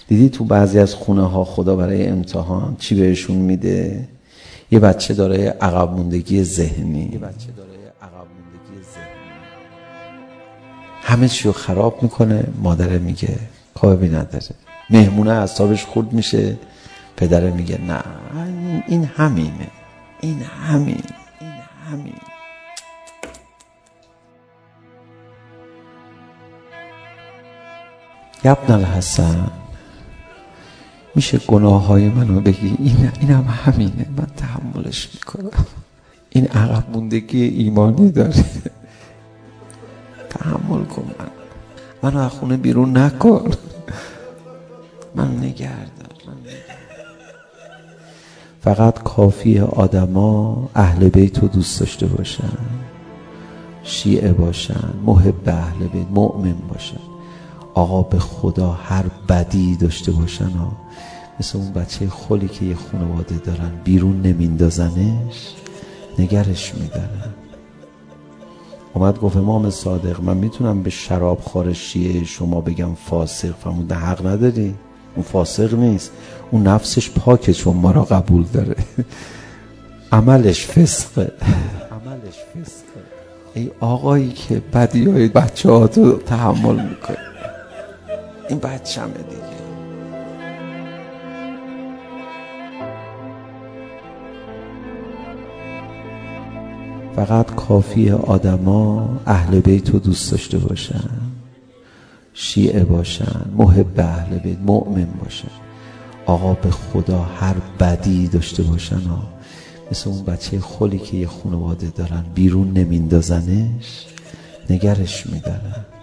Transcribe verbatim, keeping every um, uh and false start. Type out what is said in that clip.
دیدی تو بعضی از خونه ها خدا برای امتحان چی بهشون میده؟ یه بچه داره عقب موندگی ذهنی، یه بچه داره عقب موندگی ذهنی، همه چیو خراب میکنه. مادره میگه کاری نداره. مهمونه اعصابش خورد میشه، پدره میگه نه این همینه، این همین، این همین. ابن الحسن، میشه گناه های منو بگی؟ این اینم همینه، من تحملش میکنم. این عقب موندگی ایمانی داره، تحمل کن. من منو از خونه بیرون نکن، من نگهدار. فقط کافیه آدما اهل بیت رو دوست داشته باشن، شیعه باشن، محب اهل بیت، مؤمن باشن، آقا به خدا هر بدی داشته باشن ها. مثل اون بچه خلی که یه خانواده دارن بیرون نمیندازنش، نگرش میدارن. اومد گفت امام صادق من میتونم به شراب خوار شیعه شما بگم فاسق؟ فرمود حق نداری، اون فاسق نیست، اون نفسش پاکه چون ما را قبول داره. عملش فسقه، عملش فسقه. ای آقایی که بدی های بچه ها تو تحمل میکنه، این بچه همه دیگه. فقط کافیه آدما اهل بیت رو دوست داشته باشن، شیعه باشن، محب اهل بیت، مؤمن باشن، آقا به خدا هر بدی داشته باشن ها. مثل اون بچه خلی که یه خانواده دارن بیرون نمیندازنش، نگرش میدارن.